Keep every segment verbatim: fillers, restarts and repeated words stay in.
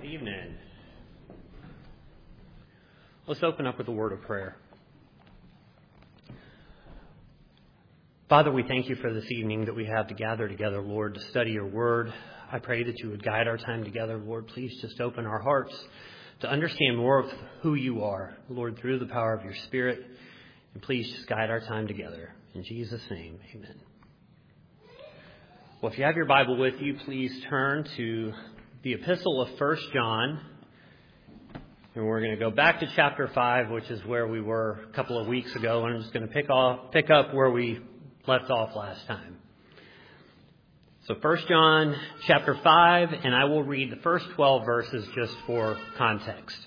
Good evening. Let's open up with a word of prayer. Father, we thank you for this evening that we have to gather together, Lord, to study your word. I pray that you would guide our time together, Lord. Please just open our hearts to understand more of who you are, Lord, through the power of your Spirit. And please just guide our time together. In Jesus' name, amen. Well, if you have your Bible with you, please turn to the Epistle of First John. And we're going to go back to chapter five, which is where we were a couple of weeks ago. And I'm just going to pick off, pick up where we left off last time. So First John chapter five, and I will read the first twelve verses just for context.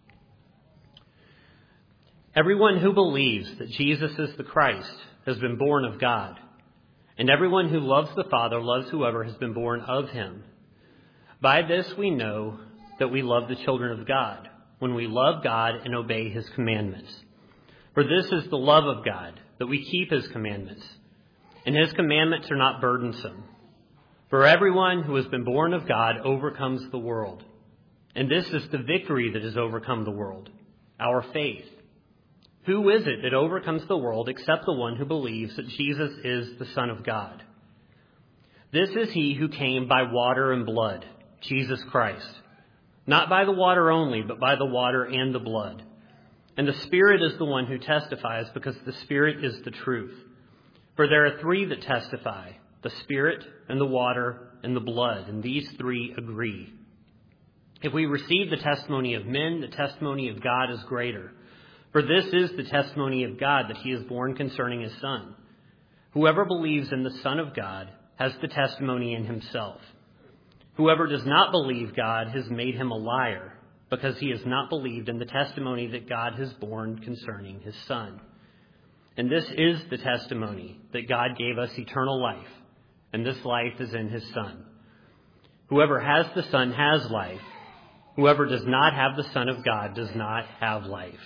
Everyone who believes that Jesus is the Christ has been born of God. And everyone who loves the Father loves whoever has been born of him. By this we know that we love the children of God, when we love God and obey his commandments. For this is the love of God, that we keep his commandments. And his commandments are not burdensome. For everyone who has been born of God overcomes the world. And this is the victory that has overcome the world, our faith. Who is it that overcomes the world except the one who believes that Jesus is the Son of God? This is he who came by water and blood, Jesus Christ. Not by the water only, but by the water and the blood. And the Spirit is the one who testifies, because the Spirit is the truth. For there are three that testify, the Spirit and the water and the blood, and these three agree. If we receive the testimony of men, the testimony of God is greater. For this is the testimony of God, that he is born concerning his Son. Whoever believes in the Son of God has the testimony in himself. Whoever does not believe God has made him a liar, because he has not believed in the testimony that God has borne concerning his Son. And this is the testimony, that God gave us eternal life, and this life is in his Son. Whoever has the Son has life. Whoever does not have the Son of God does not have life.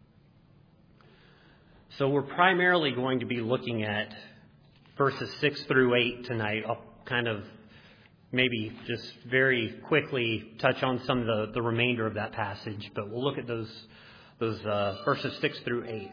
So we're primarily going to be looking at verses six through eight tonight. I'll kind of maybe just very quickly touch on some of the, the remainder of that passage, but we'll look at those, those uh, verses six through eight.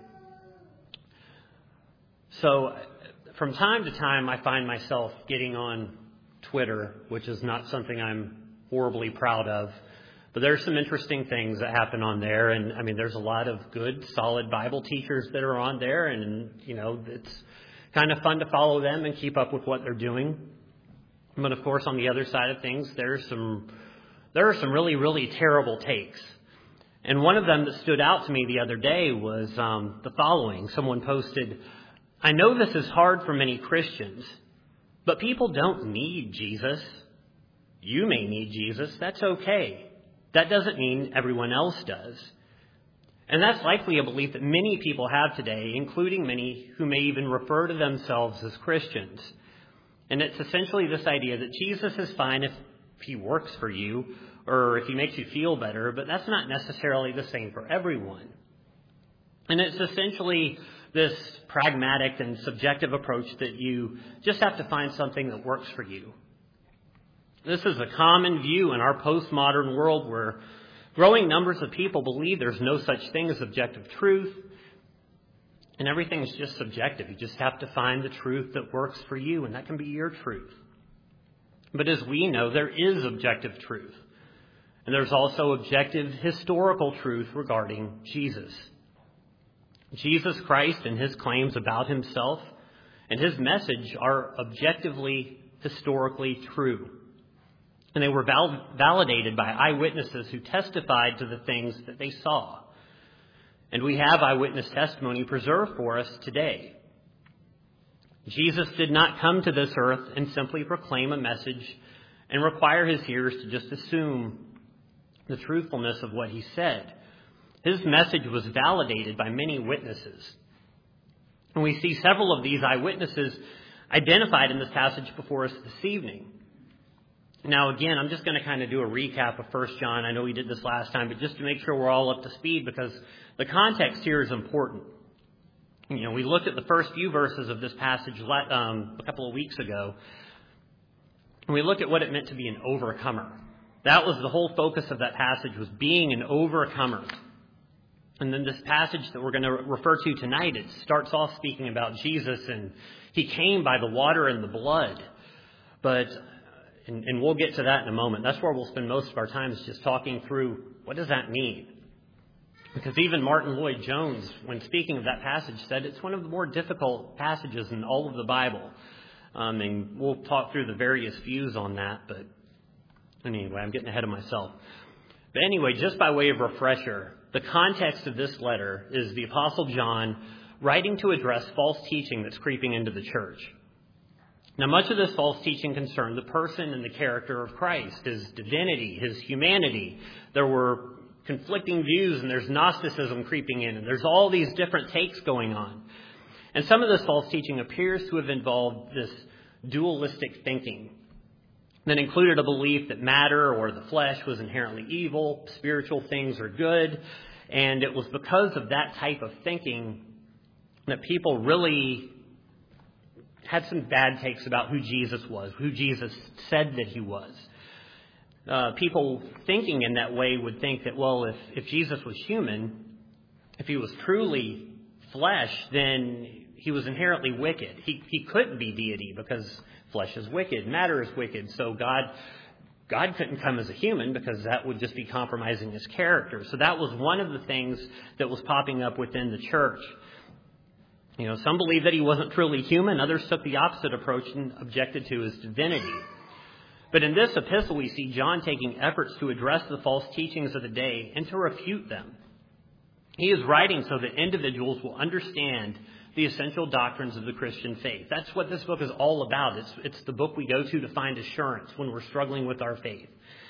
So from time to time, I find myself getting on Twitter, which is not something I'm horribly proud of. But there's some interesting things that happen on there. And I mean, there's a lot of good, solid Bible teachers that are on there. And, you know, it's kind of fun to follow them and keep up with what they're doing. But of course, on the other side of things, there's some, there are some really, really terrible takes. And one of them that stood out to me the other day was um, the following. Someone posted, "I know this is hard for many Christians, but people don't need Jesus. You may need Jesus. That's okay. That doesn't mean everyone else does." And that's likely a belief that many people have today, including many who may even refer to themselves as Christians. And it's essentially this idea that Jesus is fine if he works for you or if he makes you feel better, but that's not necessarily the same for everyone. And it's essentially this pragmatic and subjective approach that you just have to find something that works for you. This is a common view in our postmodern world, where growing numbers of people believe there's no such thing as objective truth, and everything is just subjective. You just have to find the truth that works for you, and that can be your truth. But as we know, there is objective truth, and there's also objective historical truth regarding Jesus. Jesus Christ and his claims about himself and his message are objectively, historically true. And they were val- validated by eyewitnesses who testified to the things that they saw. And we have eyewitness testimony preserved for us today. Jesus did not come to this earth and simply proclaim a message and require his hearers to just assume the truthfulness of what he said. His message was validated by many witnesses. And we see several of these eyewitnesses identified in this passage before us this evening. Now, again, I'm just going to kind of do a recap of First John. I know we did this last time, but just to make sure we're all up to speed, because the context here is important. You know, we looked at the first few verses of this passage um, a couple of weeks ago, and we looked at what it meant to be an overcomer. That was the whole focus of that passage, was being an overcomer. And then this passage that we're going to refer to tonight, it starts off speaking about Jesus, and he came by the water and the blood. But, and, and we'll get to that in a moment. That's where we'll spend most of our time, is just talking through, what does that mean? Because even Martin Lloyd-Jones, when speaking of that passage, said it's one of the more difficult passages in all of the Bible. Um, and we'll talk through the various views on that, but anyway, I'm getting ahead of myself. But anyway, just by way of refresher, the context of this letter is the Apostle John writing to address false teaching that's creeping into the church. Now, much of this false teaching concerned the person and the character of Christ, his divinity, his humanity. There were conflicting views, and there's Gnosticism creeping in, and there's all these different takes going on. And some of this false teaching appears to have involved this dualistic thinking that included a belief that matter or the flesh was inherently evil, spiritual things are good. And it was because of that type of thinking that people really had some bad takes about who Jesus was, who Jesus said that he was. Uh, people thinking in that way would think that, well, if, if Jesus was human, if he was truly flesh, then he was inherently wicked. He, he couldn't be deity because flesh is wicked, matter is wicked. So God, God couldn't come as a human because that would just be compromising his character. So that was one of the things that was popping up within the church. You know, some believed that he wasn't truly human. Others took the opposite approach and objected to his divinity. But in this epistle, we see John taking efforts to address the false teachings of the day and to refute them. He is writing so that individuals will understand the essential doctrines of the Christian faith. That's what this book is all about. It's, it's the book we go to to find assurance when we're struggling with our faith.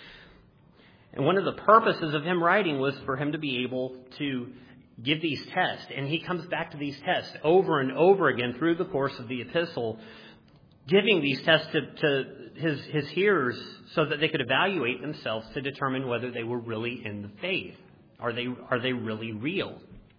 And one of the purposes of him writing was for him to be able to give these tests. And he comes back to these tests over and over again through the course of the epistle, giving these tests to, to his, his hearers so that they could evaluate themselves to determine whether they were really in the faith. Are they, are they really real?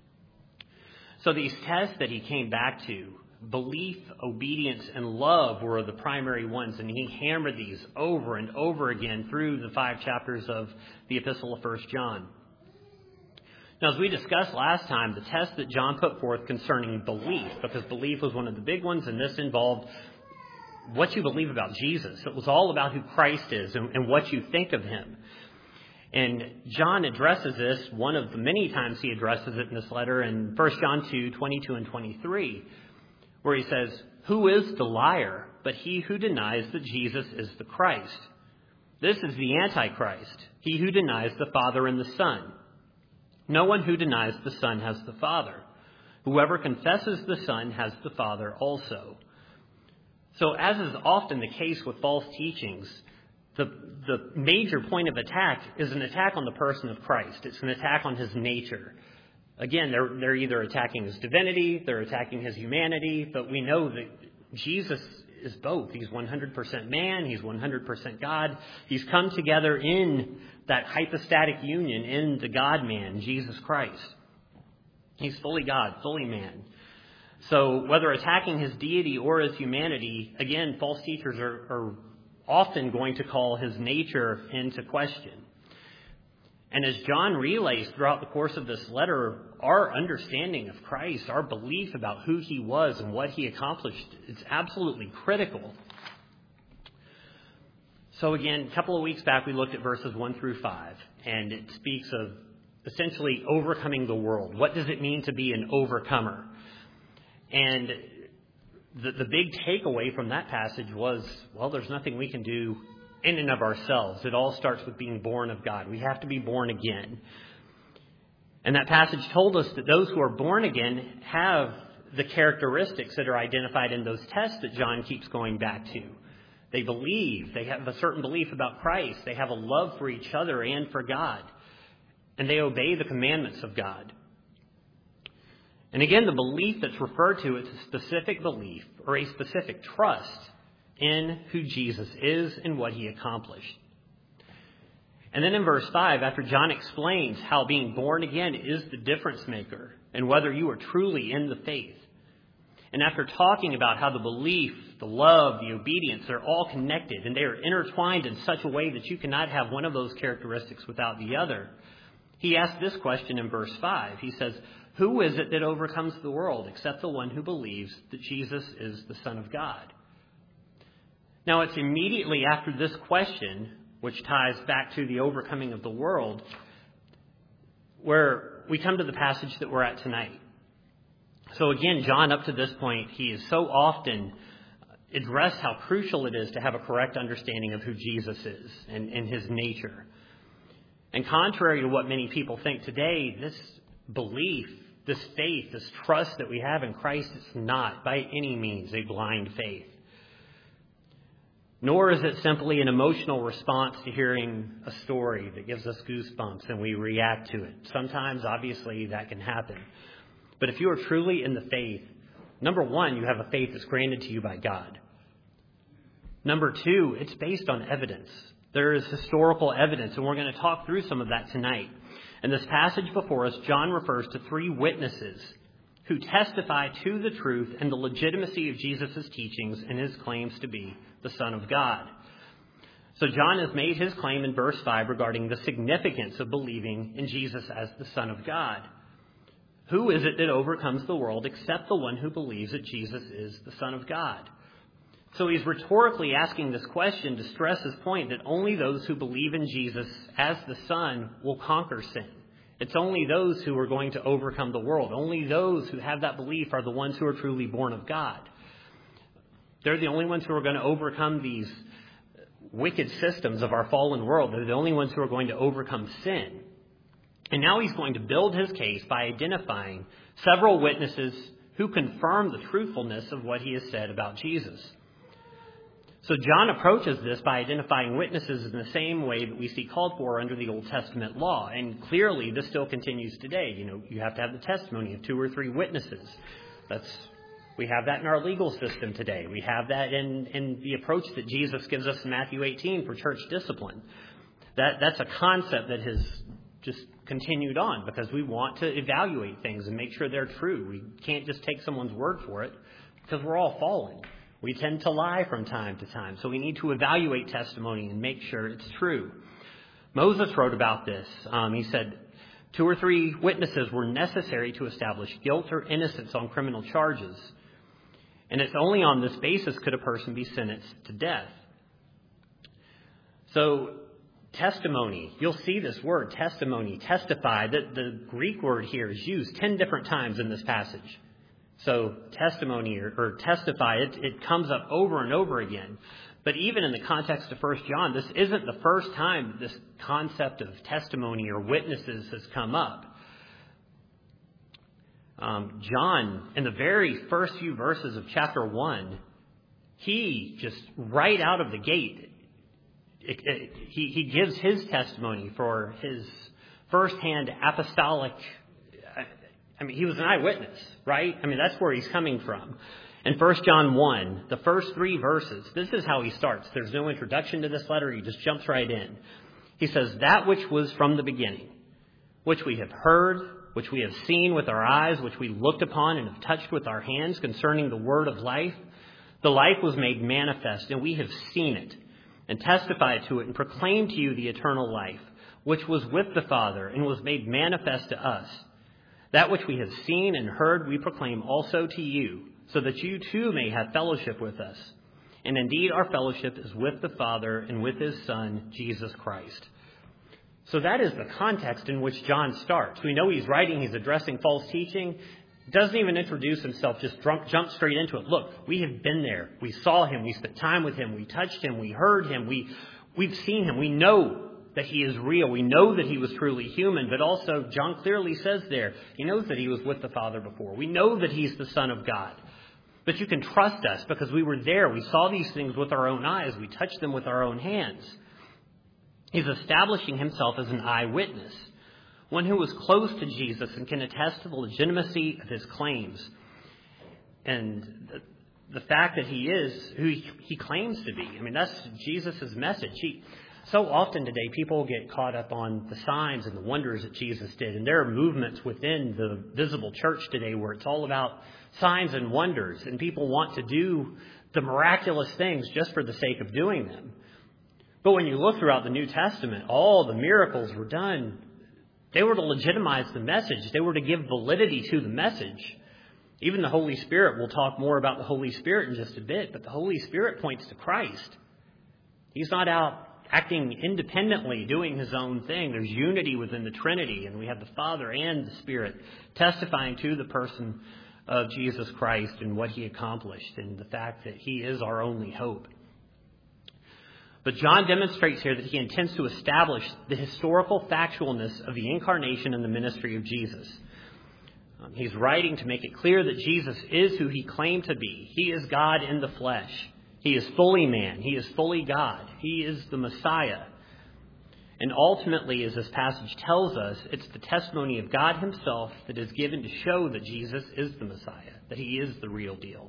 So these tests that he came back to, belief, obedience, and love were the primary ones. And he hammered these over and over again through the five chapters of the epistle of First John. Now, as we discussed last time, the test that John put forth concerning belief, because belief was one of the big ones, and this involved what you believe about Jesus. It was all about who Christ is and, and what you think of him. And John addresses this, one of the many times he addresses it in this letter, in First John two, twenty-two and twenty-three, where he says, "Who is the liar but he who denies that Jesus is the Christ? This is the Antichrist, he who denies the Father and the Son. No one who denies the Son has the Father. Whoever confesses the Son has the Father also." So as is often the case with false teachings, the, the major point of attack is an attack on the person of Christ. It's an attack on his nature. Again, they're, they're either attacking his divinity, they're attacking his humanity, but we know that Jesus is both. He's one hundred percent man, he's one hundred percent God. He's come together in that hypostatic union in the God-man, Jesus Christ. He's fully God, fully man. So whether attacking his deity or his humanity, again, false teachers are, are often going to call his nature into question. And as John relays throughout the course of this letter, our understanding of Christ, our belief about who he was and what he accomplished, is absolutely critical. So again, a couple of weeks back, we looked at verses one through five, and it speaks of essentially overcoming the world. What does it mean to be an overcomer? And the, the big takeaway from that passage was, well, there's nothing we can do in and of ourselves. It all starts with being born of God. We have to be born again. And that passage told us that those who are born again have the characteristics that are identified in those tests that John keeps going back to. They believe. They have a certain belief about Christ. They have a love for each other and for God. And they obey the commandments of God. And again, the belief that's referred to is a specific belief or a specific trust in who Jesus is and what he accomplished. And then in verse five, after John explains how being born again is the difference maker and whether you are truly in the faith. And after talking about how the belief, the love, the obedience are all connected and they are intertwined in such a way that you cannot have one of those characteristics without the other, he asks this question in verse five. He says, "Who is it that overcomes the world except the one who believes that Jesus is the Son of God?" Now, it's immediately after this question, which ties back to the overcoming of the world, where we come to the passage that we're at tonight. So again, John, up to this point, he has so often addressed how crucial it is to have a correct understanding of who Jesus is and, and his nature. And contrary to what many people think today, this belief, this faith, this trust that we have in Christ is not by any means a blind faith. Nor is it simply an emotional response to hearing a story that gives us goosebumps and we react to it. Sometimes, obviously, that can happen. But if you are truly in the faith, number one, you have a faith that's granted to you by God. Number two, it's based on evidence. There is historical evidence, and we're going to talk through some of that tonight. In this passage before us, John refers to three witnesses who testify to the truth and the legitimacy of Jesus' teachings and his claims to be the Son of God. So John has made his claim in verse five regarding the significance of believing in Jesus as the Son of God. Who is it that overcomes the world except the one who believes that Jesus is the Son of God? So he's rhetorically asking this question to stress his point that only those who believe in Jesus as the Son will conquer sin. It's only those who are going to overcome the world. Only those who have that belief are the ones who are truly born of God. They're the only ones who are going to overcome these wicked systems of our fallen world. They're the only ones who are going to overcome sin. And now he's going to build his case by identifying several witnesses who confirm the truthfulness of what he has said about Jesus. So John approaches this by identifying witnesses in the same way that we see called for under the Old Testament law. And clearly, this still continues today. You know, you have to have the testimony of two or three witnesses. That's we have that in our legal system today. We have that in, in the approach that Jesus gives us in Matthew eighteen for church discipline. That that's a concept that has just continued on because we want to evaluate things and make sure they're true. We can't just take someone's word for it because we're all fallen. We tend to lie from time to time, so we need to evaluate testimony and make sure it's true. Moses wrote about this. Um, he said, two or three witnesses were necessary to establish guilt or innocence on criminal charges. And it's only on this basis could a person be sentenced to death. So testimony, you'll see this word, testimony, testify. That the Greek word here is used ten different times in this passage. So testimony or, or testify, it, it comes up over and over again. But even in the context of First John, this isn't the first time that this concept of testimony or witnesses has come up. Um, John, in the very first few verses of chapter one, he just right out of the gate, it, it, he, he gives his testimony for his firsthand apostolic. I mean, he was an eyewitness, right? I mean, that's where he's coming from. In First John one, the first three verses, this is how he starts. There's no introduction to this letter. He just jumps right in. He says, that which was from the beginning, which we have heard, which we have seen with our eyes, which we looked upon and have touched with our hands concerning the word of life. The life was made manifest, and we have seen it and testified to it and proclaimed to you the eternal life, which was with the Father and was made manifest to us. That which we have seen and heard we proclaim also to you, so that you too may have fellowship with us. And indeed our fellowship is with the Father and with his Son, Jesus Christ. So that is the context in which John starts. We know he's writing, he's addressing false teaching. Doesn't even introduce himself, just jump, jump straight into it. Look, we have been there. We saw him. We spent time with him. We touched him. We heard him. We, we've seen him. We know that he is real. We know that he was truly human, but also John clearly says there, he knows that he was with the Father before. We know that he's the Son of God. But you can trust us because we were there. We saw these things with our own eyes. We touched them with our own hands. He's establishing himself as an eyewitness, one who was close to Jesus and can attest to the legitimacy of his claims. And the, the fact that he is who he, he claims to be. I mean, that's Jesus' message. He, So often today, people get caught up on the signs and the wonders that Jesus did. And there are movements within the visible church today where it's all about signs and wonders. And people want to do the miraculous things just for the sake of doing them. But when you look throughout the New Testament, all the miracles were done. They were to legitimize the message. They were to give validity to the message. Even the Holy Spirit, we'll talk more about the Holy Spirit in just a bit, but the Holy Spirit points to Christ. He's not out acting independently, doing his own thing. There's unity within the Trinity, and we have the Father and the Spirit testifying to the person of Jesus Christ and what he accomplished and the fact that he is our only hope. But John demonstrates here that he intends to establish the historical factualness of the incarnation and the ministry of Jesus. Um, he's writing to make it clear that Jesus is who he claimed to be. He is God in the flesh. He is fully man. He is fully God. He is the Messiah. And ultimately, as this passage tells us, it's the testimony of God himself that is given to show that Jesus is the Messiah, that he is the real deal.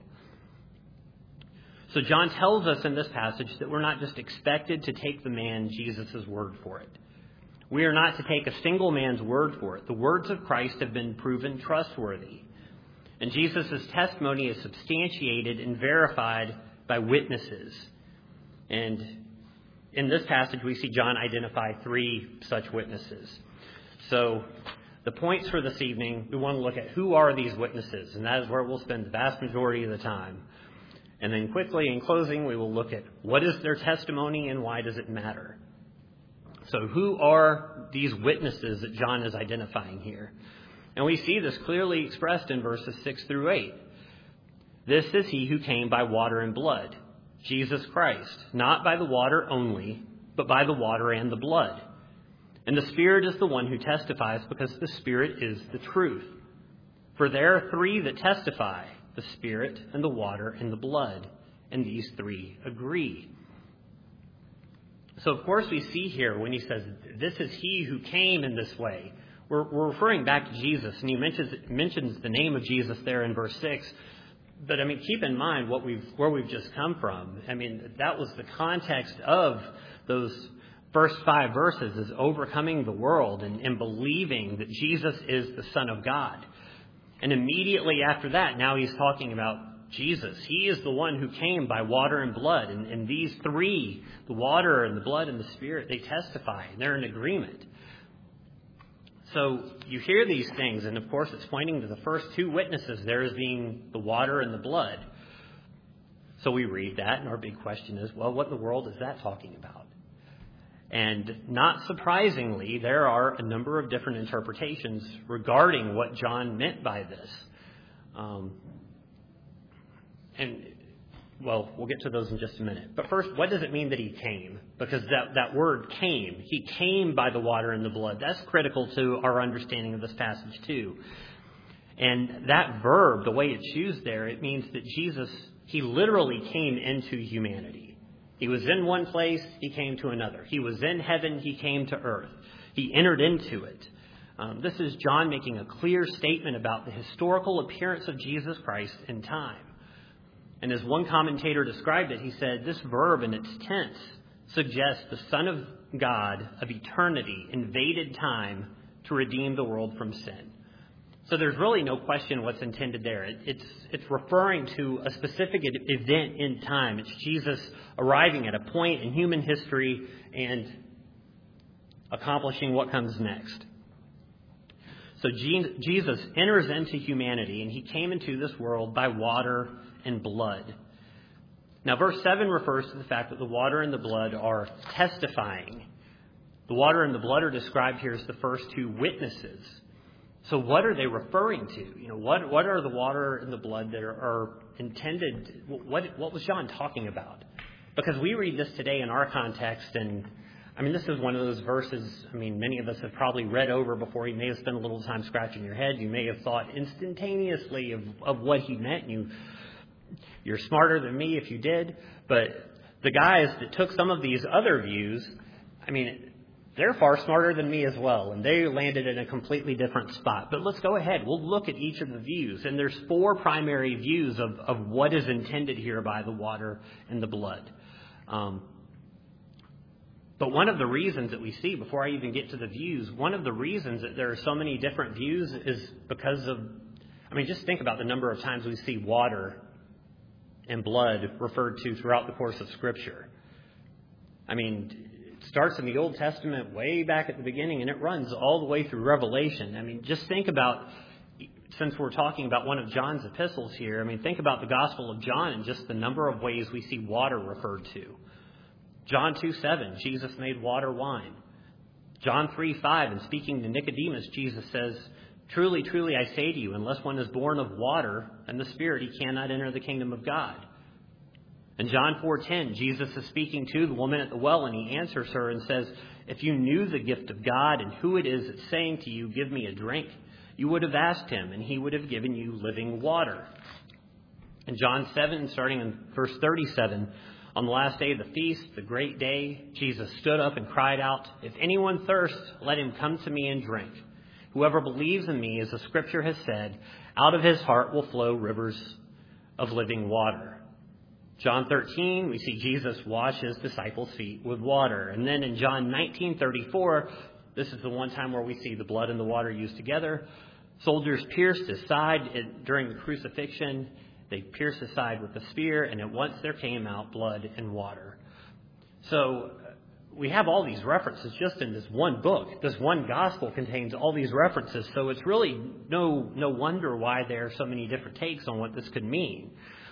So John tells us in this passage that we're not just expected to take the man Jesus' word for it. We are not to take a single man's word for it. The words of Christ have been proven trustworthy. And Jesus' testimony is substantiated and verified by witnesses. And in this passage, we see John identify three such witnesses. So the points for this evening, we want to look at who are these witnesses, and that is where we'll spend the vast majority of the time. And then quickly, in closing, we will look at what is their testimony and why does it matter. So who are these witnesses that John is identifying here? And we see this clearly expressed in verses six through eight. This is he who came by water and blood, Jesus Christ, not by the water only, but by the water and the blood. And the Spirit is the one who testifies, because the Spirit is the truth. For there are three that testify, the Spirit and the water and the blood, and these three agree. So, of course, we see here when he says, this is he who came in this way, we're, we're referring back to Jesus, and he mentions, mentions the name of Jesus there in verse six. But, I mean, keep in mind what we've where we've just come from. I mean, that was the context of those first five verses, is overcoming the world and, and believing that Jesus is the Son of God. And immediately after that, now he's talking about Jesus. He is the one who came by water and blood. And, and these three, the water and the blood and the Spirit, they testify, and they're in agreement. So you hear these things, and of course it's pointing to the first two witnesses there as being the water and the blood. So we read that, and our big question is, well, what in the world is that talking about? And not surprisingly, there are a number of different interpretations regarding what John meant by this. Um, and, well, we'll get to those in just a minute. But first, what does it mean that he came? Because that, that word came, he came by the water and the blood. That's critical to our understanding of this passage too. And that verb, the way it's used there, it means that Jesus, he literally came into humanity. He was in one place, he came to another. He was in heaven, he came to earth. He entered into it. Um, this is John making a clear statement about the historical appearance of Jesus Christ in time. And as one commentator described it, he said, this verb in its tense suggests the Son of God of eternity invaded time to redeem the world from sin. So there's really no question what's intended there. It, it's, it's referring to a specific event in time. It's Jesus arriving at a point in human history and accomplishing what comes next. So Jesus enters into humanity, and he came into this world by water and blood. Now, verse seven refers to the fact that the water and the blood are testifying. The water and the blood are described here as the first two witnesses. So what are they referring to? You know, what what are the water and the blood that are, are intended? What what was John talking about? Because we read this today in our context, and I mean, this is one of those verses, I mean, many of us have probably read over before. You may have spent a little time scratching your head. You may have thought instantaneously of, of what he meant. You, you're smarter than me if you did. But the guys that took some of these other views, I mean, they're far smarter than me as well. And they landed in a completely different spot. But let's go ahead. We'll look at each of the views. And there's four primary views of, of what is intended here by the water and the blood. Um But one of the reasons that we see, before I even get to the views, one of the reasons that there are so many different views is because of, I mean, just think about the number of times we see water and blood referred to throughout the course of Scripture. I mean, it starts in the Old Testament way back at the beginning, and it runs all the way through Revelation. I mean, just think about, since we're talking about one of John's epistles here, I mean, think about the Gospel of John and just the number of ways we see water referred to. John two seven, Jesus made water wine. John three five, and speaking to Nicodemus, Jesus says, "Truly, truly, I say to you, unless one is born of water and the Spirit, he cannot enter the kingdom of God." In John four ten, Jesus is speaking to the woman at the well, and he answers her and says, "If you knew the gift of God and who it is that's saying to you, 'Give me a drink,' you would have asked him, and he would have given you living water." In John seven, starting in verse thirty-seven, on the last day of the feast, the great day, Jesus stood up and cried out, "If anyone thirsts, let him come to me and drink. Whoever believes in me, as the Scripture has said, out of his heart will flow rivers of living water." John thirteen, we see Jesus wash his disciples' feet with water. And then in John nineteen thirty-four, this is the one time where we see the blood and the water used together. Soldiers pierced his side during the crucifixion. They pierced his side with a spear, and at once there came out blood and water. So we have all these references just in this one book. This one gospel contains all these references. So it's really no no wonder why there are so many different takes on what this could mean.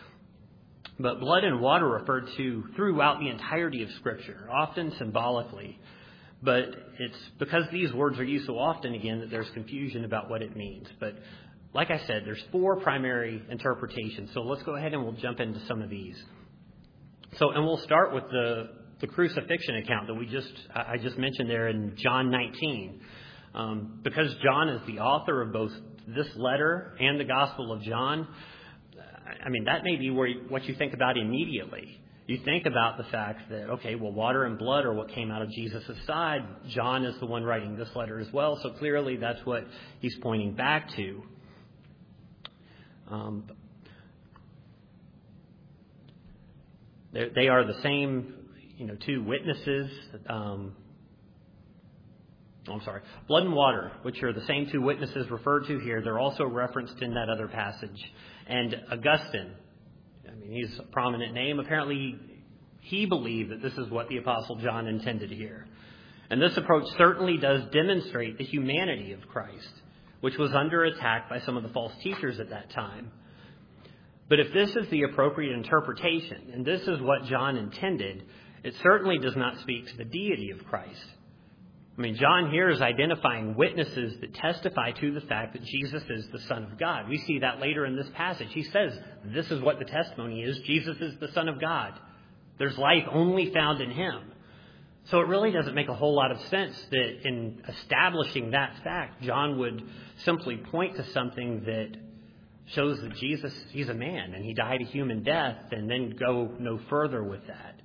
But blood and water referred to throughout the entirety of Scripture, often symbolically. But it's because these words are used so often, again, that there's confusion about what it means. But like I said, there's four primary interpretations. So let's go ahead and we'll jump into some of these. So, and we'll start with the, the crucifixion account that we just, I just mentioned there in John nineteen. Um, because John is the author of both this letter and the Gospel of John, I mean, that may be where you, what you think about immediately. You think about the fact that, okay, well, water and blood are what came out of Jesus' side. John is the one writing this letter as well. So clearly that's what he's pointing back to. Um, they are the same, you know, two witnesses. Um, oh, I'm sorry. Blood and water, which are the same two witnesses referred to here. They're also referenced in that other passage. And Augustine, I mean, he's a prominent name. Apparently, he believed that this is what the Apostle John intended here. And this approach certainly does demonstrate the humanity of Christ, which was under attack by some of the false teachers at that time. But if this is the appropriate interpretation, and this is what John intended, it certainly does not speak to the deity of Christ. I mean, John here is identifying witnesses that testify to the fact that Jesus is the Son of God. We see that later in this passage. He says, this is what the testimony is. Jesus is the Son of God. There's life only found in him. So it really doesn't make a whole lot of sense that in establishing that fact, John would simply point to something that shows that Jesus, he's a man and he died a human death, and then go no further with that.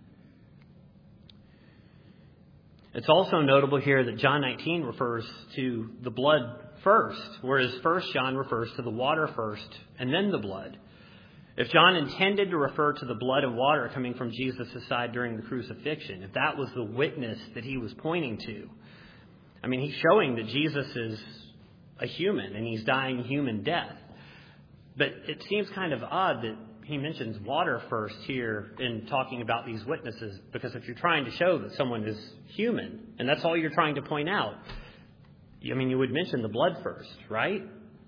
It's also notable here that John nineteen refers to the blood first, whereas First John refers to the water first and then the blood. If John intended to refer to the blood and water coming from Jesus' side during the crucifixion, if that was the witness that he was pointing to, I mean, he's showing that Jesus is a human and he's dying human death. But it seems kind of odd that he mentions water first here in talking about these witnesses, because if you're trying to show that someone is human, and that's all you're trying to point out, I mean, you would mention the blood first, right?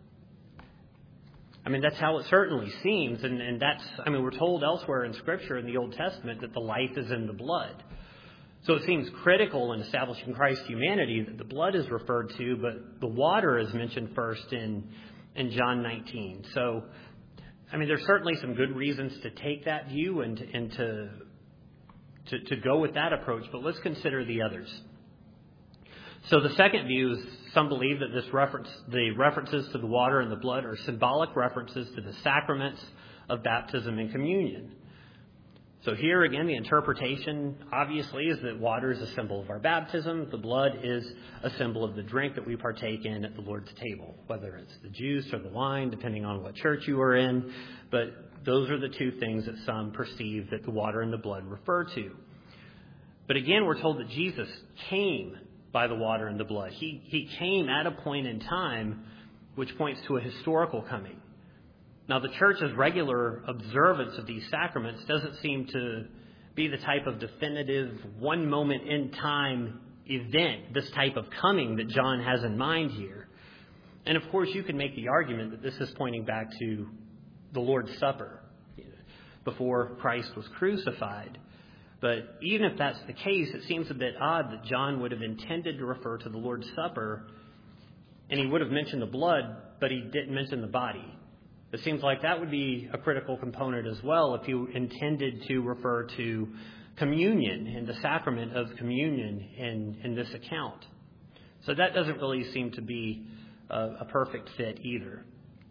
I mean, that's how it certainly seems, and, and that's, I mean, we're told elsewhere in Scripture in the Old Testament that the life is in the blood. So it seems critical in establishing Christ's humanity that the blood is referred to, but the water is mentioned first in, in John nineteen. So, I mean, there's certainly some good reasons to take that view and, and to, to, to go with that approach, but let's consider the others. So the second view is some believe that this reference, the references to the water and the blood are symbolic references to the sacraments of baptism and communion. So here again, the interpretation obviously is that water is a symbol of our baptism. The blood is a symbol of the drink that we partake in at the Lord's table, whether it's the juice or the wine, depending on what church you are in. But those are the two things that some perceive that the water and the blood refer to. But again, we're told that Jesus came by the water and the blood. He, he came at a point in time which points to a historical coming. Now, the church's regular observance of these sacraments doesn't seem to be the type of definitive one moment in time event, this type of coming that John has in mind here. And of course, you can make the argument that this is pointing back to the Lord's Supper before Christ was crucified. But even if that's the case, it seems a bit odd that John would have intended to refer to the Lord's Supper, and he would have mentioned the blood, but he didn't mention the body. It seems like that would be a critical component as well if you intended to refer to communion and the sacrament of communion in, in this account. So that doesn't really seem to be a, a perfect fit either.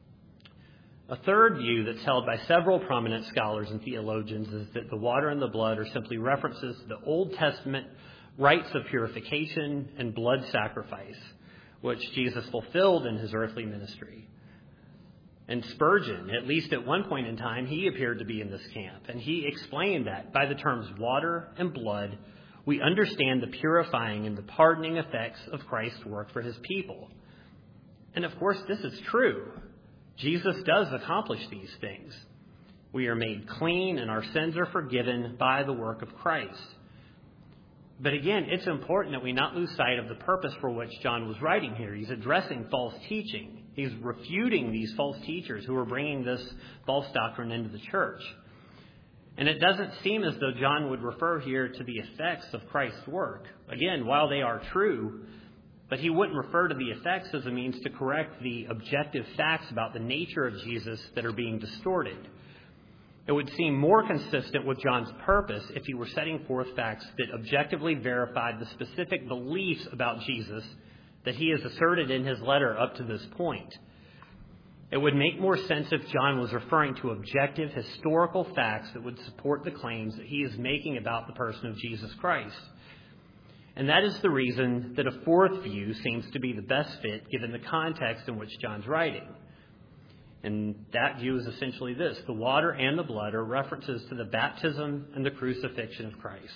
A third view that's held by several prominent scholars and theologians is that the water and the blood are simply references to the Old Testament rites of purification and blood sacrifice, which Jesus fulfilled in his earthly ministry. And Spurgeon, at least at one point in time, he appeared to be in this camp. And he explained that by the terms water and blood, we understand the purifying and the pardoning effects of Christ's work for his people. And of course, this is true. Jesus does accomplish these things. We are made clean and our sins are forgiven by the work of Christ. But again, it's important that we not lose sight of the purpose for which John was writing here. He's addressing false teaching. He's refuting these false teachers who are bringing this false doctrine into the church. And it doesn't seem as though John would refer here to the effects of Christ's work. Again, while they are true, but he wouldn't refer to the effects as a means to correct the objective facts about the nature of Jesus that are being distorted. It would seem more consistent with John's purpose if he were setting forth facts that objectively verified the specific beliefs about Jesus that he has asserted in his letter up to this point. It would make more sense if John was referring to objective historical facts that would support the claims that he is making about the person of Jesus Christ. And that is the reason that a fourth view seems to be the best fit given the context in which John's writing. And that view is essentially this: the water and the blood are references to the baptism and the crucifixion of Christ.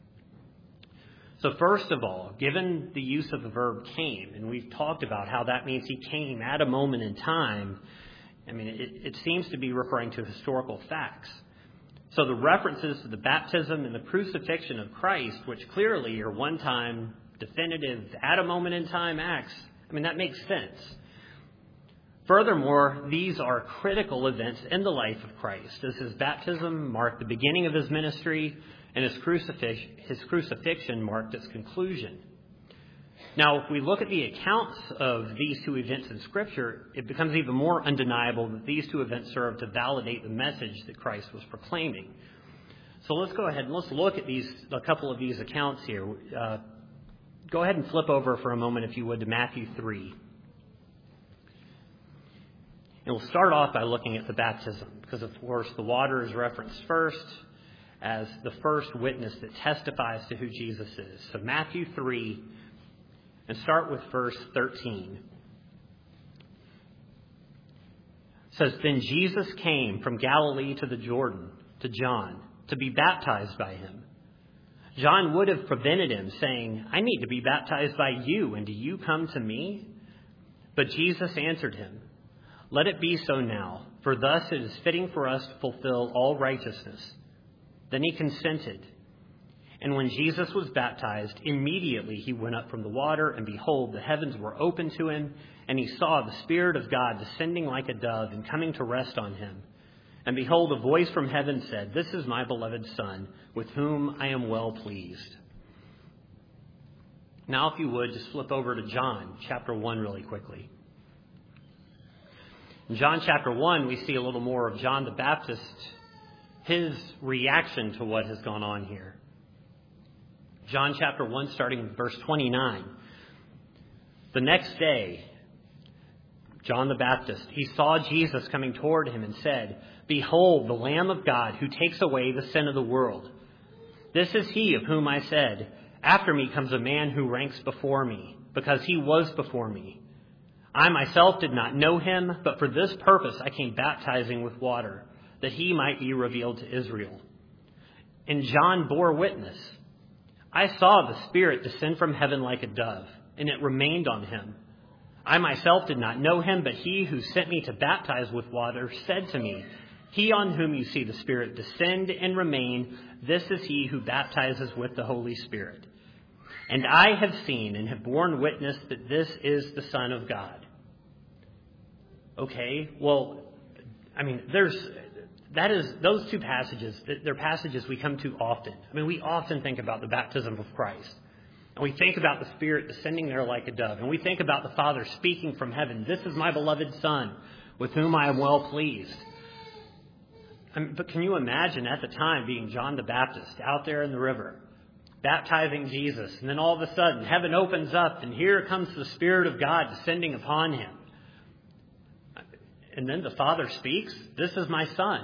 So first of all, given the use of the verb came, and we've talked about how that means he came at a moment in time, I mean, it, it seems to be referring to historical facts. So the references to the baptism and the crucifixion of Christ, which clearly are one-time, definitive, at a moment in time acts, I mean, that makes sense. Furthermore, these are critical events in the life of Christ, as his baptism marked the beginning of his ministry, and his, crucifix, his crucifixion marked its conclusion. Now, if we look at the accounts of these two events in Scripture, it becomes even more undeniable that these two events serve to validate the message that Christ was proclaiming. So let's go ahead and let's look at these a couple of these accounts here. Uh, go ahead and flip over for a moment, if you would, to Matthew three. And we'll start off by looking at the baptism, because, of course, the water is referenced first as the first witness that testifies to who Jesus is. So Matthew three, and start with verse thirteen. It says, "Then Jesus came from Galilee to the Jordan, to John, to be baptized by him. John would have prevented him, saying, 'I need to be baptized by you, and do you come to me?' But Jesus answered him, 'Let it be so now, for thus it is fitting for us to fulfill all righteousness.' Then he consented. And when Jesus was baptized, immediately he went up from the water, and behold, the heavens were opened to him, and he saw the Spirit of God descending like a dove and coming to rest on him. And behold, a voice from heaven said, 'This is my beloved Son, with whom I am well pleased.'" Now, if you would, just flip over to John chapter one really quickly. In John chapter one, we see a little more of John the Baptist, his reaction to what has gone on here. John chapter one, starting with verse twenty-nine. "The next day, John the Baptist, he saw Jesus coming toward him and said, 'Behold, the Lamb of God who takes away the sin of the world. This is he of whom I said, after me comes a man who ranks before me, because he was before me. I myself did not know him, but for this purpose I came baptizing with water, that he might be revealed to Israel.' And John bore witness, I saw the Spirit descend from heaven like a dove, and it remained on him. I myself did not know him, but he who sent me to baptize with water said to me, he on whom you see the Spirit descend and remain, this is he who baptizes with the Holy Spirit. And I have seen and have borne witness that this is the Son of God. Okay, well, I mean, there's, that is, those two passages, they're passages we come to often. I mean, we often think about the baptism of Christ. And we think about the Spirit descending there like a dove. And we think about the Father speaking from heaven, this is my beloved Son, with whom I am well pleased. I mean, but can you imagine at the time being John the Baptist out there in the river, baptizing Jesus, and then all of a sudden heaven opens up and here comes the Spirit of God descending upon him. And then the Father speaks, this is my Son.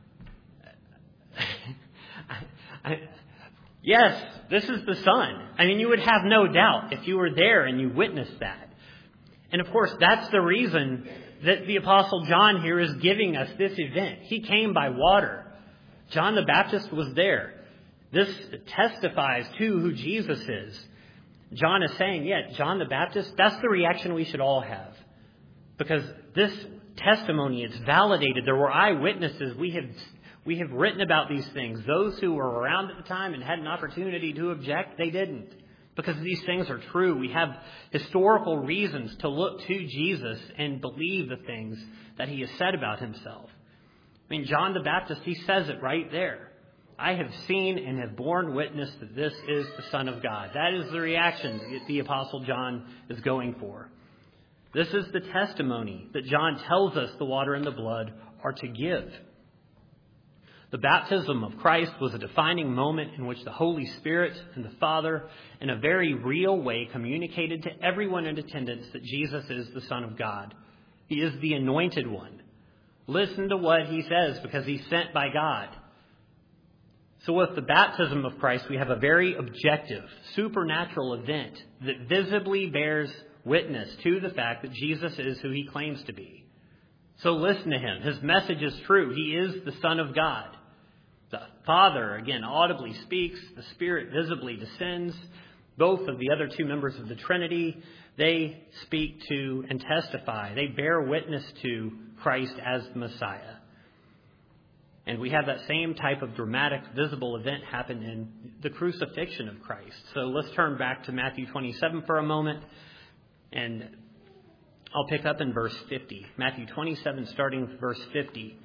I, I, yes, this is the Son. I mean, you would have no doubt if you were there and you witnessed that. And of course, that's the reason that the Apostle John here is giving us this event. He came by water. John the Baptist was there. This testifies to who Jesus is. John is saying, yeah, John the Baptist, that's the reaction we should all have. Because this testimony, it's validated. There were eyewitnesses. We have we have written about these things. Those who were around at the time and had an opportunity to object, they didn't. Because these things are true. We have historical reasons to look to Jesus and believe the things that he has said about himself. I mean, John the Baptist, he says it right there. I have seen and have borne witness that this is the Son of God. That is the reaction that the Apostle John is going for. This is the testimony that John tells us the water and the blood are to give. The baptism of Christ was a defining moment in which the Holy Spirit and the Father, in a very real way, communicated to everyone in attendance that Jesus is the Son of God. He is the anointed one. Listen to what he says, because he's sent by God. So with the baptism of Christ, we have a very objective, supernatural event that visibly bears witness to the fact that Jesus is who he claims to be. So listen to him. His message is true. He is the Son of God. The Father, again, audibly speaks. The Spirit visibly descends. Both of the other two members of the Trinity, they speak to and testify. They bear witness to Christ as the Messiah. And we have that same type of dramatic, visible event happen in the crucifixion of Christ. So let's turn back to Matthew twenty-seven for a moment. And I'll pick up in verse fifty. Matthew twenty-seven, starting with verse fifty.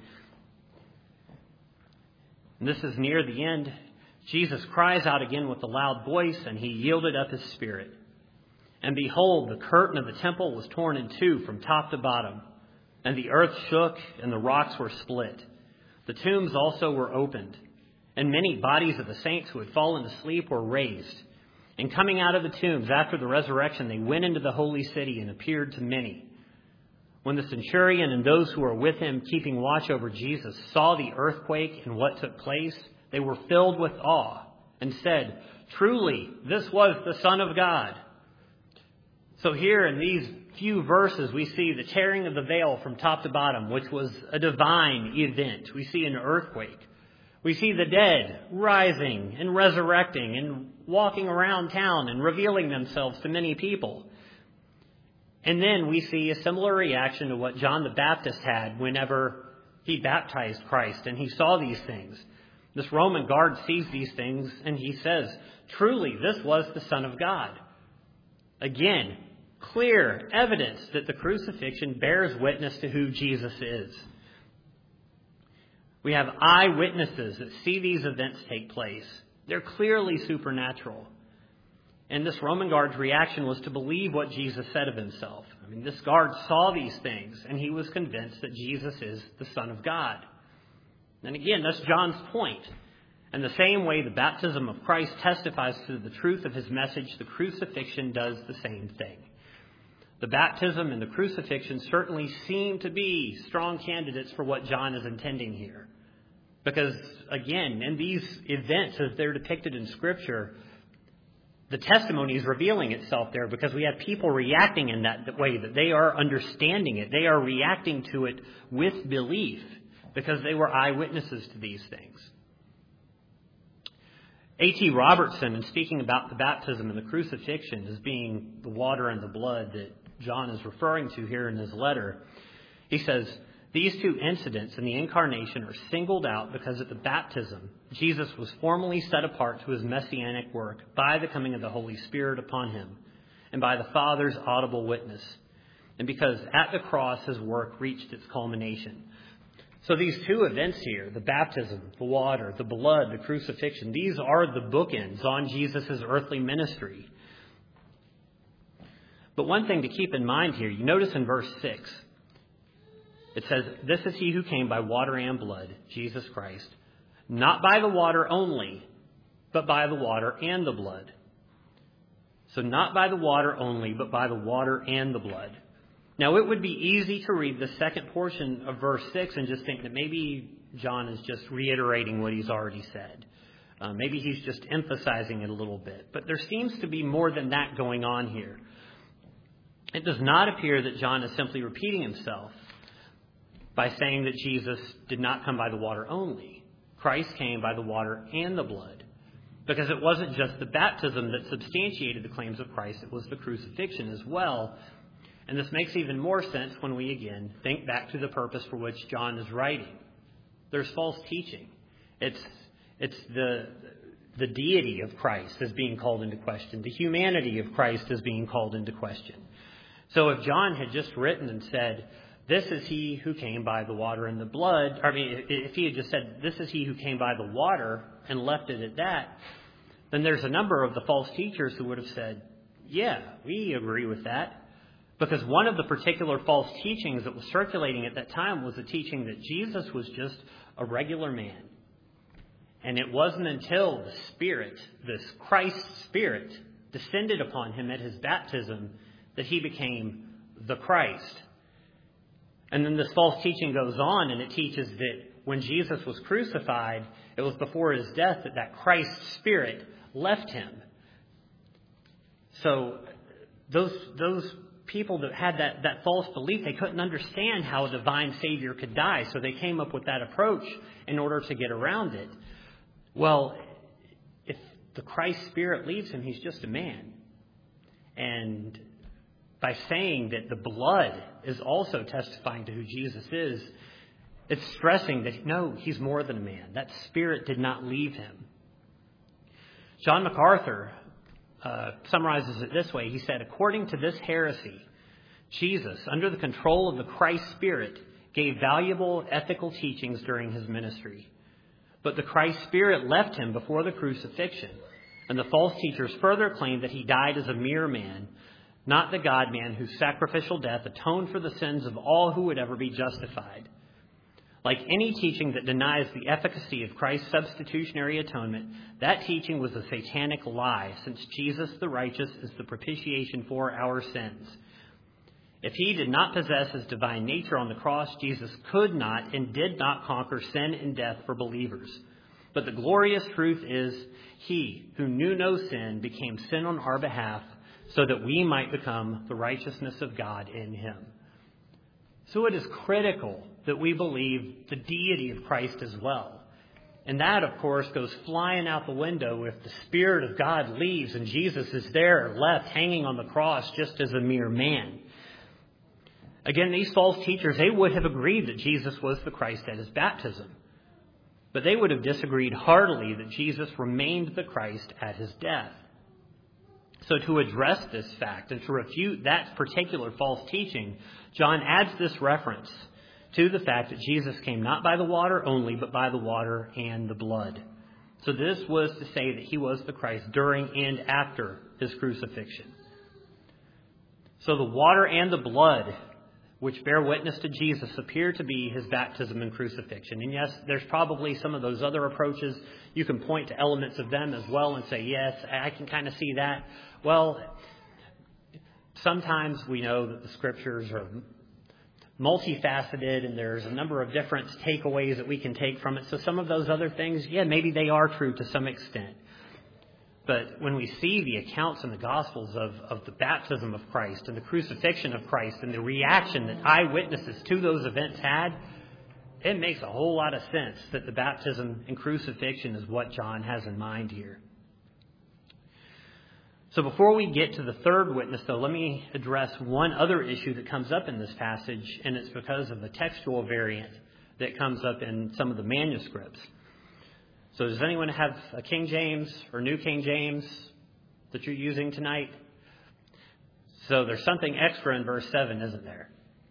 And this is near the end. Jesus cries out again with a loud voice, and he yielded up his spirit. And behold, the curtain of the temple was torn in two from top to bottom, and the earth shook, and the rocks were split. The tombs also were opened, and many bodies of the saints who had fallen asleep were raised. And coming out of the tombs after the resurrection, they went into the holy city and appeared to many. When the centurion and those who were with him keeping watch over Jesus saw the earthquake and what took place, they were filled with awe and said, "Truly, this was the Son of God." So here in these few verses, we see the tearing of the veil from top to bottom, which was a divine event. We see an earthquake. We see the dead rising and resurrecting and walking around town and revealing themselves to many people. And then we see a similar reaction to what John the Baptist had whenever he baptized Christ and he saw these things. This Roman guard sees these things and he says, "Truly, this was the Son of God." Again, clear evidence that the crucifixion bears witness to who Jesus is. We have eyewitnesses that see these events take place. They're clearly supernatural. And this Roman guard's reaction was to believe what Jesus said of himself. I mean, this guard saw these things, and he was convinced that Jesus is the Son of God. And again, that's John's point. And the same way the baptism of Christ testifies to the truth of his message, the crucifixion does the same thing. The baptism and the crucifixion certainly seem to be strong candidates for what John is intending here. Because, again, in these events as they're depicted in Scripture, the testimony is revealing itself there because we have people reacting in that way, that they are understanding it. They are reacting to it with belief because they were eyewitnesses to these things. A T Robertson, in speaking about the baptism and the crucifixion as being the water and the blood that John is referring to here in his letter, he says, these two incidents in the incarnation are singled out because at the baptism, Jesus was formally set apart to his messianic work by the coming of the Holy Spirit upon him and by the Father's audible witness, and because at the cross his work reached its culmination. So these two events here, the baptism, the water, the blood, the crucifixion, these are the bookends on Jesus' earthly ministry. But one thing to keep in mind here, you notice in verse six, it says, this is he who came by water and blood, Jesus Christ, not by the water only, but by the water and the blood. So not by the water only, but by the water and the blood. Now, it would be easy to read the second portion of verse six and just think that maybe John is just reiterating what he's already said. Uh, maybe he's just emphasizing it a little bit. But there seems to be more than that going on here. It does not appear that John is simply repeating himself by saying that Jesus did not come by the water only. Christ came by the water and the blood. Because it wasn't just the baptism that substantiated the claims of Christ, it was the crucifixion as well. And this makes even more sense when we again think back to the purpose for which John is writing. There's false teaching. It's it's the the deity of Christ is being called into question. The humanity of Christ is being called into question. So if John had just written and said, this is he who came by the water and the blood, I mean, if he had just said, this is he who came by the water and left it at that, then there's a number of the false teachers who would have said, yeah, we agree with that. Because one of the particular false teachings that was circulating at that time was the teaching that Jesus was just a regular man. And it wasn't until the Spirit, this Christ Spirit, descended upon him at his baptism that he became the Christ. And then this false teaching goes on and it teaches that when Jesus was crucified, it was before his death that that Christ Spirit left him. So those those people that had that, that false belief, they couldn't understand how a divine Savior could die. So they came up with that approach in order to get around it. Well, if the Christ Spirit leaves him, he's just a man. And by saying that the blood is also testifying to who Jesus is, it's stressing that, no, he's more than a man. That Spirit did not leave him. John MacArthur uh, summarizes it this way. He said, according to this heresy, Jesus, under the control of the Christ Spirit, gave valuable ethical teachings during his ministry. But the Christ Spirit left him before the crucifixion, and the false teachers further claimed that he died as a mere man, not the God-man whose sacrificial death atoned for the sins of all who would ever be justified. Like any teaching that denies the efficacy of Christ's substitutionary atonement, that teaching was a satanic lie, since Jesus the righteous is the propitiation for our sins. If he did not possess his divine nature on the cross, Jesus could not and did not conquer sin and death for believers. But the glorious truth is, he who knew no sin became sin on our behalf, so that we might become the righteousness of God in him. So it is critical that we believe the deity of Christ as well. And that, of course, goes flying out the window if the Spirit of God leaves and Jesus is there left hanging on the cross just as a mere man. Again, these false teachers, they would have agreed that Jesus was the Christ at his baptism. But they would have disagreed heartily that Jesus remained the Christ at his death. So to address this fact and to refute that particular false teaching, John adds this reference to the fact that Jesus came not by the water only, but by the water and the blood. So this was to say that he was the Christ during and after his crucifixion. So the water and the blood, which bear witness to Jesus, appear to be his baptism and crucifixion. And yes, there's probably some of those other approaches. You can point to elements of them as well and say, yes, I can kind of see that. Well, sometimes we know that the scriptures are multifaceted and there's a number of different takeaways that we can take from it. So some of those other things, yeah, maybe they are true to some extent. But when we see the accounts in the Gospels of, of the baptism of Christ and the crucifixion of Christ and the reaction that eyewitnesses to those events had, it makes a whole lot of sense that the baptism and crucifixion is what John has in mind here. So before we get to the third witness, though, let me address one other issue that comes up in this passage, and it's because of the textual variant that comes up in some of the manuscripts. So does anyone have a King James or New King James that you're using tonight? So there's something extra in verse seven, isn't there?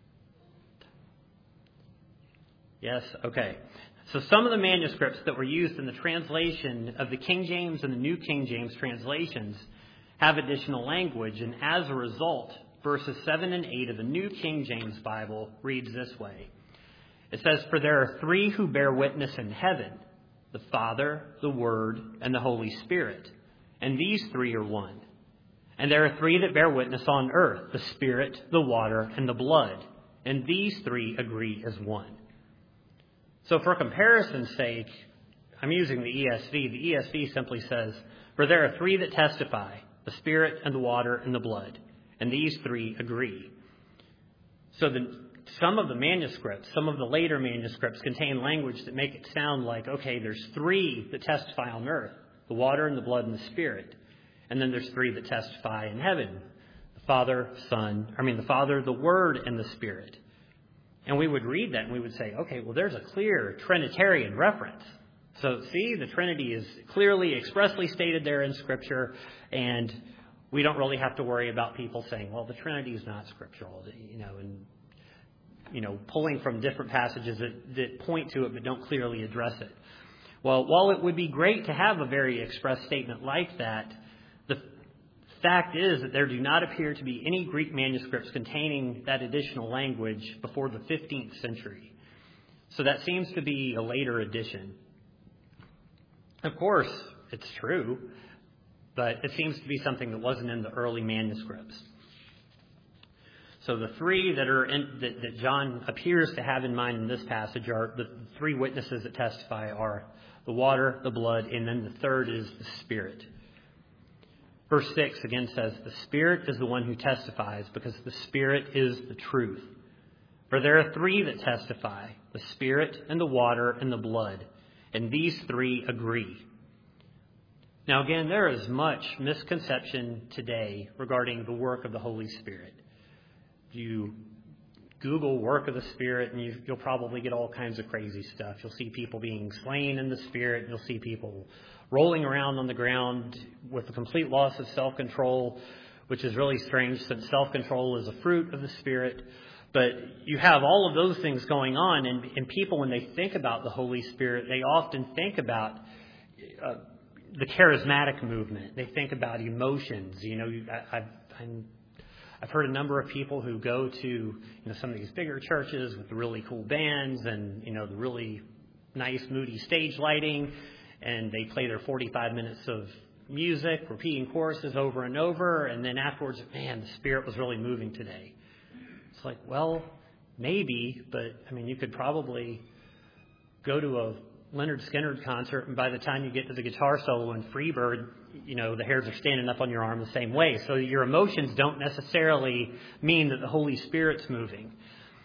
Yes? Okay. So some of the manuscripts that were used in the translation of the King James and the New King James translations have additional language, and as a result, verses seven and eight of the New King James Bible reads this way. It says, "For there are three who bear witness in heaven, the Father, the Word, and the Holy Spirit. And these three are one. And there are three that bear witness on earth, the Spirit, the water, and the blood. And these three agree as one." So for comparison's sake, I'm using the E S V. The E S V simply says, "For there are three that testify, the Spirit and the water and the blood. And these three agree." So the, some of the manuscripts, some of the later manuscripts contain language that make it sound like, okay, there's three that testify on earth, the water and the blood and the Spirit. And then there's three that testify in heaven, the Father, Son, I mean the Father, the Word, and the Spirit. And we would read that and we would say, okay, well, there's a clear Trinitarian reference. So see, the Trinity is clearly, expressly stated there in Scripture, and we don't really have to worry about people saying, well, the Trinity is not scriptural, you know, and, you know, pulling from different passages that, that point to it but don't clearly address it. Well, while it would be great to have a very express statement like that, the fact is that there do not appear to be any Greek manuscripts containing that additional language before the fifteenth century. So that seems to be a later addition. Of course, it's true, but it seems to be something that wasn't in the early manuscripts. So the three that are in, that, that John appears to have in mind in this passage are the three witnesses that testify are the water, the blood, and then the third is the Spirit. Verse six again says, "The Spirit is the one who testifies, because the Spirit is the truth. For there are three that testify, the Spirit and the water and the blood, and these three agree." Now again, there is much misconception today regarding the work of the Holy Spirit. You Google work of the Spirit and you, you'll probably get all kinds of crazy stuff. You'll see people being slain in the Spirit. You'll see people rolling around on the ground with a complete loss of self-control, which is really strange since self-control is a fruit of the Spirit. But you have all of those things going on, and, and people, when they think about the Holy Spirit, they often think about uh, the charismatic movement. They think about emotions. You know, I, I've, I'm, I've heard a number of people who go to, you know, some of these bigger churches with the really cool bands and, you know, the really nice, moody stage lighting, and they play their forty-five minutes of music, repeating choruses over and over, and then afterwards, man, the Spirit was really moving today. It's like, well, maybe, but, I mean, you could probably go to a Leonard Skinner concert, and by the time you get to the guitar solo in Freebird, you know, the hairs are standing up on your arm the same way. So your emotions don't necessarily mean that the Holy Spirit's moving.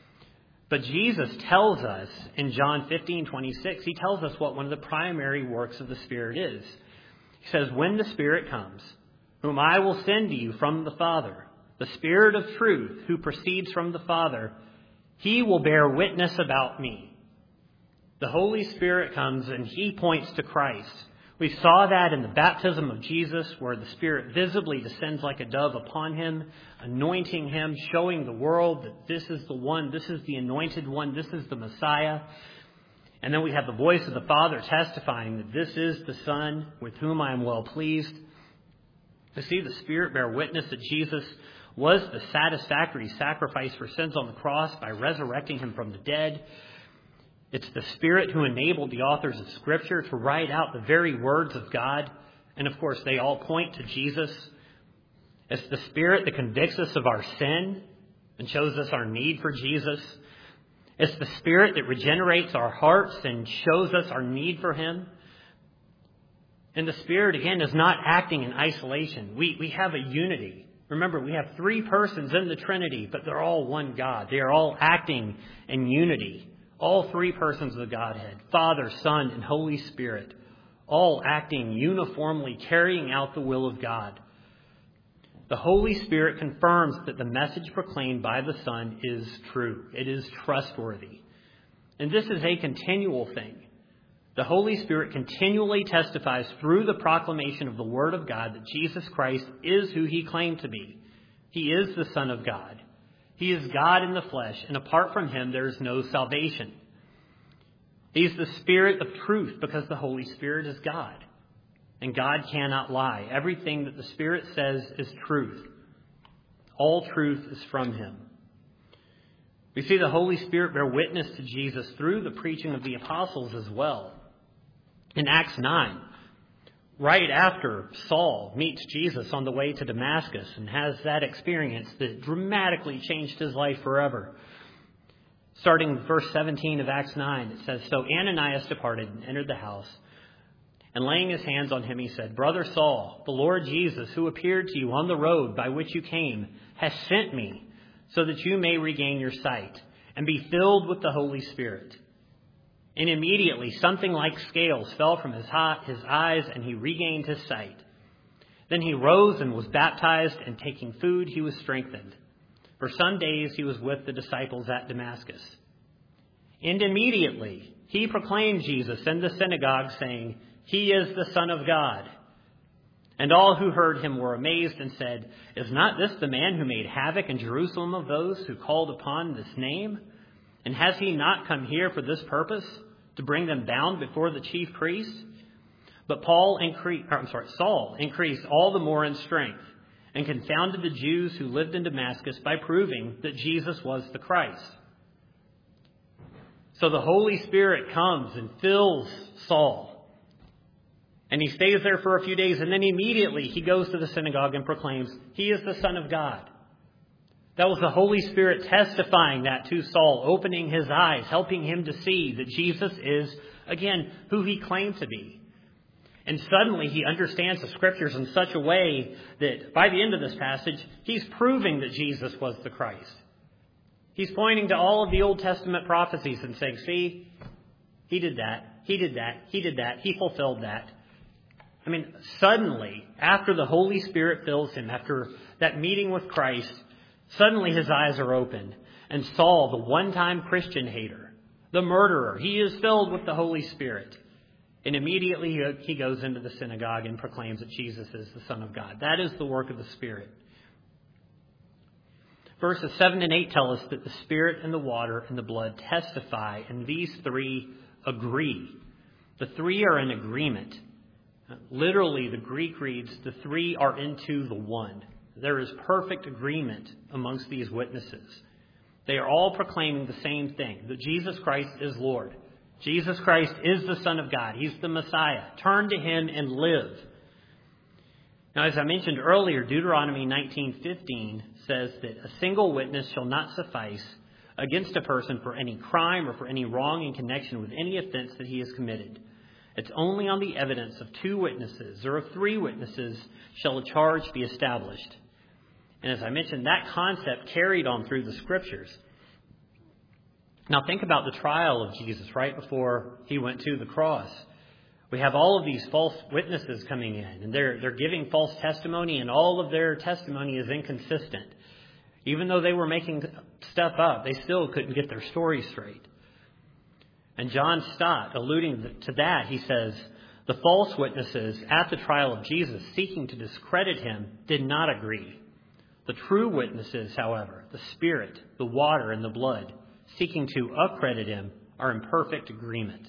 But Jesus tells us in John fifteen twenty-six, he tells us what one of the primary works of the Spirit is. He says, "When the Spirit comes, whom I will send to you from the Father, the Spirit of truth who proceeds from the Father, he will bear witness about me." The Holy Spirit comes and he points to Christ. We saw that in the baptism of Jesus, where the Spirit visibly descends like a dove upon him, anointing him, showing the world that this is the one, this is the anointed one, this is the Messiah. And then we have the voice of the Father testifying that this is the Son with whom I am well pleased. To see the Spirit bear witness that Jesus was the satisfactory sacrifice for sins on the cross by resurrecting him from the dead. It's the Spirit who enabled the authors of Scripture to write out the very words of God. And of course, they all point to Jesus. It's the Spirit that convicts us of our sin and shows us our need for Jesus. It's the Spirit that regenerates our hearts and shows us our need for him. And the Spirit, again, is not acting in isolation. We, we have a unity. Remember, we have three persons in the Trinity, but they're all one God. They are all acting in unity. All three persons of the Godhead, Father, Son, and Holy Spirit, all acting uniformly, carrying out the will of God. The Holy Spirit confirms that the message proclaimed by the Son is true. It is trustworthy. And this is a continual thing. The Holy Spirit continually testifies through the proclamation of the Word of God that Jesus Christ is who he claimed to be. He is the Son of God. He is God in the flesh, and apart from him there is no salvation. He's the Spirit of truth because the Holy Spirit is God. And God cannot lie. Everything that the Spirit says is truth. All truth is from him. We see the Holy Spirit bear witness to Jesus through the preaching of the apostles as well. In Acts nine, right after Saul meets Jesus on the way to Damascus and has that experience that dramatically changed his life forever. Starting with verse seventeen of Acts nine, it says, "So Ananias departed and entered the house, and laying his hands on him, he said, 'Brother Saul, the Lord Jesus, who appeared to you on the road by which you came, has sent me, so that you may regain your sight and be filled with the Holy Spirit.' And immediately something like scales fell from his eyes, and he regained his sight. Then he rose and was baptized, and taking food, he was strengthened. For some days he was with the disciples at Damascus. And immediately he proclaimed Jesus in the synagogue, saying, 'He is the Son of God.' And all who heard him were amazed and said, 'Is not this the man who made havoc in Jerusalem of those who called upon this name? And has he not come here for this purpose, to bring them bound before the chief priests?' But Paul increased, or I'm sorry, Saul increased all the more in strength and confounded the Jews who lived in Damascus by proving that Jesus was the Christ." So the Holy Spirit comes and fills Saul. And he stays there for a few days, and then immediately he goes to the synagogue and proclaims, "He is the Son of God." That was the Holy Spirit testifying that to Saul, opening his eyes, helping him to see that Jesus is, again, who he claimed to be. And suddenly he understands the Scriptures in such a way that by the end of this passage, he's proving that Jesus was the Christ. He's pointing to all of the Old Testament prophecies and saying, "See, he did that, he did that, he did that, he fulfilled that." I mean, suddenly, after the Holy Spirit fills him, after that meeting with Christ, suddenly his eyes are opened. And Saul, the one-time Christian hater, the murderer, he is filled with the Holy Spirit. And immediately he goes into the synagogue and proclaims that Jesus is the Son of God. That is the work of the Spirit. Verses seven and eight tell us that the Spirit and the water and the blood testify, and these three agree. The three are in agreement. Literally, the Greek reads, the three are into the one. There is perfect agreement amongst these witnesses. They are all proclaiming the same thing, that Jesus Christ is Lord. Jesus Christ is the Son of God. He's the Messiah. Turn to him and live. Now, as I mentioned earlier, Deuteronomy nineteen fifteen says that a single witness shall not suffice against a person for any crime or for any wrong in connection with any offense that he has committed. It's only on the evidence of two witnesses or of three witnesses shall a charge be established. And as I mentioned, that concept carried on through the Scriptures. Now think about the trial of Jesus right before he went to the cross. We have all of these false witnesses coming in, and they're they're giving false testimony, and all of their testimony is inconsistent. Even though they were making stuff up, they still couldn't get their story straight. And John Stott, alluding to that, he says, the false witnesses at the trial of Jesus seeking to discredit him did not agree. The true witnesses, however, the Spirit, the water, and the blood, seeking to accredit him, are in perfect agreement.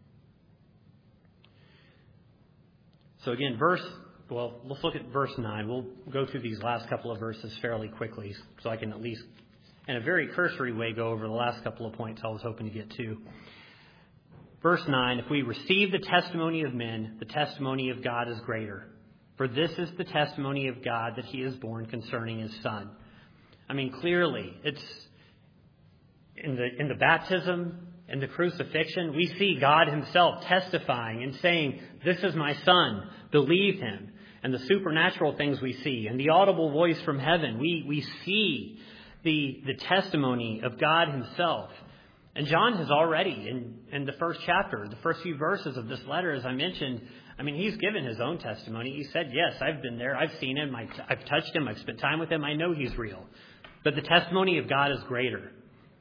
So again, verse, well, let's look at verse nine. We'll go through these last couple of verses fairly quickly so I can at least, in a very cursory way, go over the last couple of points I was hoping to get to. Verse nine, if we receive the testimony of men, the testimony of God is greater. For this is the testimony of God that he is born concerning his Son. I mean, clearly, it's in the in the baptism, in the crucifixion, we see God himself testifying and saying, this is my Son, believe him. And the supernatural things we see, and the audible voice from heaven, we, we see the, the testimony of God himself. And John has already, in, in the first chapter, the first few verses of this letter, as I mentioned, I mean, he's given his own testimony. He said, yes, I've been there. I've seen him. I've, I've touched him. I've spent time with him. I know he's real. But the testimony of God is greater.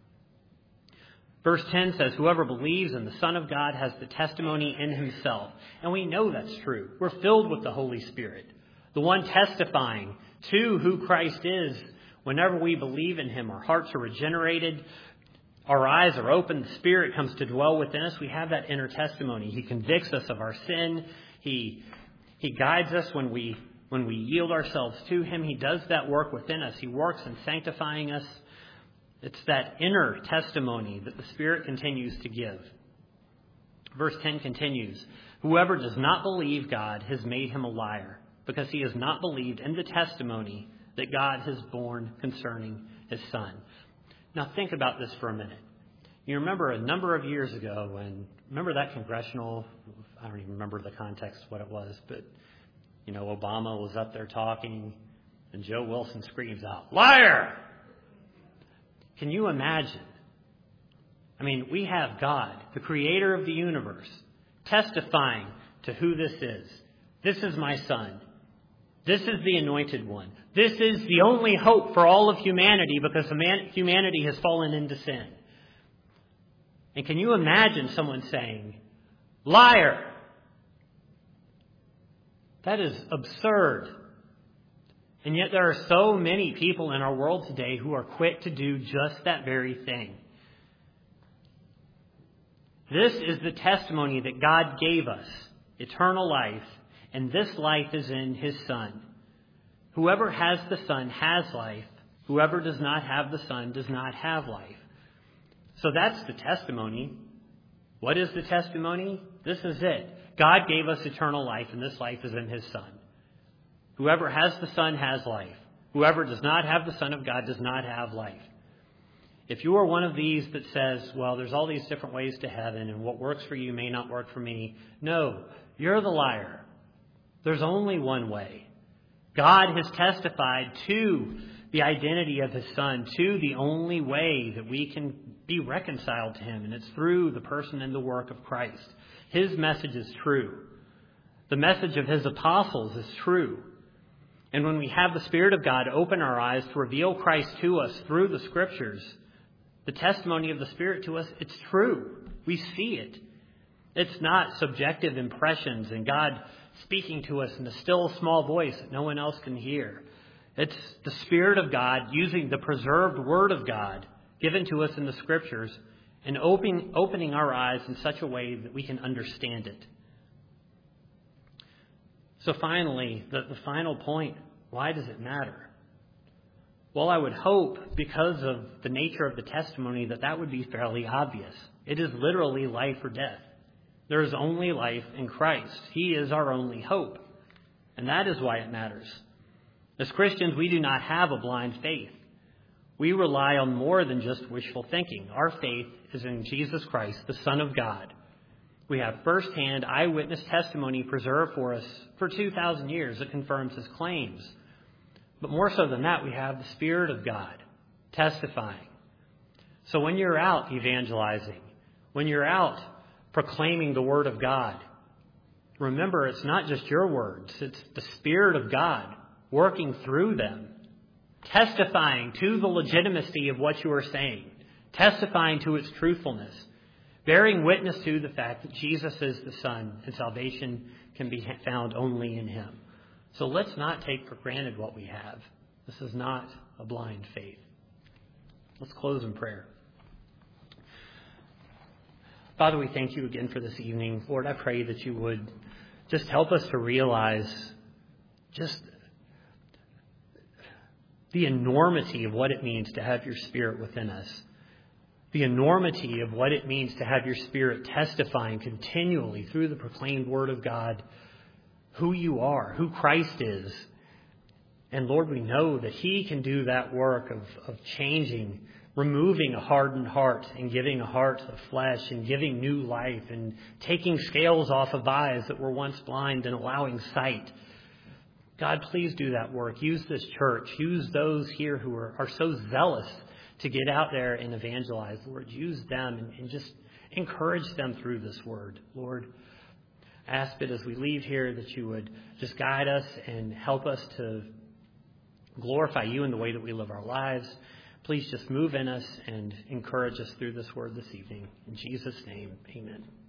Verse ten says, whoever believes in the Son of God has the testimony in himself. And we know that's true. We're filled with the Holy Spirit, the one testifying to who Christ is. Whenever we believe in him, our hearts are regenerated. Our eyes are open. The Spirit comes to dwell within us. We have that inner testimony. He convicts us of our sin. He, he guides us when we, when we yield ourselves to him. He does that work within us. He works in sanctifying us. It's that inner testimony that the Spirit continues to give. Verse ten continues, whoever does not believe God has made him a liar, because he has not believed in the testimony that God has borne concerning his Son. Now think about this for a minute. You remember a number of years ago when, remember that congressional, I don't even remember the context of what it was, but, you know, Obama was up there talking and Joe Wilson screams out, liar! Can you imagine? I mean, we have God, the creator of the universe, testifying to who this is. This is my Son. This is the anointed one. This is the only hope for all of humanity because humanity has fallen into sin. And can you imagine someone saying, liar? That is absurd. And yet there are so many people in our world today who are quick to do just that very thing. This is the testimony that God gave us, eternal life, and this life is in his Son. Whoever has the Son has life. Whoever does not have the Son does not have life. So that's the testimony. What is the testimony? This is it. God gave us eternal life, and this life is in his Son. Whoever has the Son has life. Whoever does not have the Son of God does not have life. If you are one of these that says, well, there's all these different ways to heaven, and what works for you may not work for me. No, you're the liar. There's only one way. God has testified to the identity of his Son, to the only way that we can be reconciled to him, and it's through the person and the work of Christ. His message is true. The message of his apostles is true. And when we have the Spirit of God open our eyes to reveal Christ to us through the Scriptures, the testimony of the Spirit to us, it's true. We see it. It's not subjective impressions and God speaking to us in a still small voice that no one else can hear. It's the Spirit of God using the preserved Word of God given to us in the Scriptures and opening, opening our eyes in such a way that we can understand it. So finally, the, the final point, why does it matter? Well, I would hope, because of the nature of the testimony, that that would be fairly obvious. It is literally life or death. There is only life in Christ. He is our only hope. And that is why it matters. As Christians, we do not have a blind faith. We rely on more than just wishful thinking. Our faith is in Jesus Christ, the Son of God. We have firsthand eyewitness testimony preserved for us for two thousand years that confirms his claims. But more so than that, we have the Spirit of God testifying. So when you're out evangelizing, when you're out proclaiming the Word of God, remember it's not just your words, it's the Spirit of God working through them, testifying to the legitimacy of what you are saying, testifying to its truthfulness, bearing witness to the fact that Jesus is the Son and salvation can be found only in him. So let's not take for granted what we have. This is not a blind faith. Let's close in prayer. Father, we thank you again for this evening. Lord, I pray that you would just help us to realize just the enormity of what it means to have your Spirit within us. The enormity of what it means to have your Spirit testifying continually through the proclaimed Word of God who you are, who Christ is. And Lord, we know that he can do that work of, of changing, removing a hardened heart and giving a heart of flesh and giving new life and taking scales off of eyes that were once blind and allowing sight. God, please do that work. Use this church. Use those here who are, are so zealous to get out there and evangelize. Lord, use them and, and just encourage them through this word. Lord, I ask that as we leave here that you would just guide us and help us to glorify you in the way that we live our lives. Please just move in us and encourage us through this word this evening. In Jesus' name, amen.